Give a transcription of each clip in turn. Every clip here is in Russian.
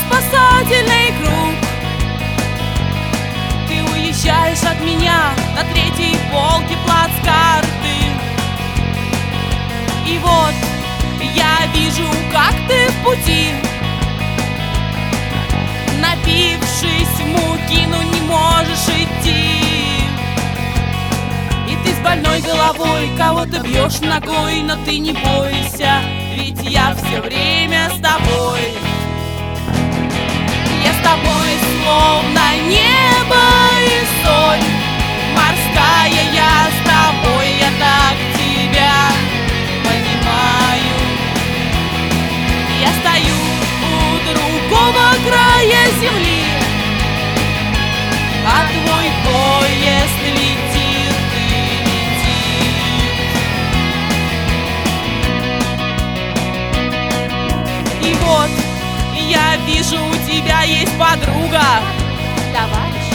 спасательный круг. Ты уезжаешь от меня на третьей полке плацкарты. И вот я вижу, как ты в пути, напившись муки, но не можешь идти. И ты с больной головой кого-то бьешь ногой, но ты не бойся, ведь я все время с тобой. Я с тобой словно небо и соль морская, я с тобой, я так тебя понимаю. Я стою у другого края земли, а твой поезд летит и летит. И вот я вижу, у тебя есть подруга, Товарищ,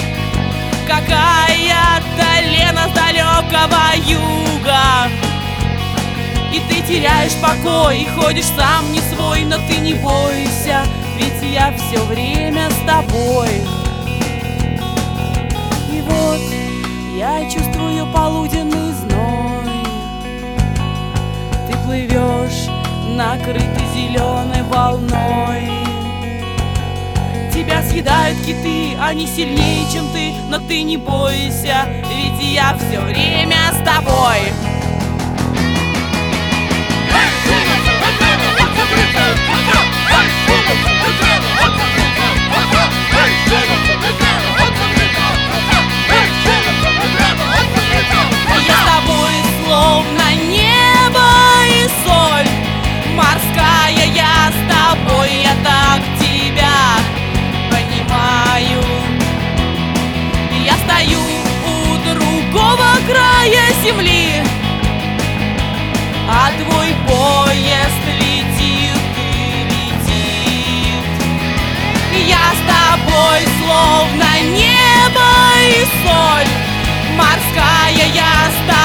какая-то Лена с далекого юга. И ты теряешь покой, и ходишь сам не свой, но ты не бойся, ведь я все время с тобой. И вот я чувствую полуденный зной. Ты плывешь, накрытый зеленой волной. Тебя съедают киты, они сильнее, чем ты, но ты не бойся, ведь я все время с тобой. Я с тобой словно небо и соль морская, я с тобой, я так тебя понимаю. Я стою у другого края земли, а твой поезд летит и летит. Я с тобой словно небо и соль морская, я с тобой.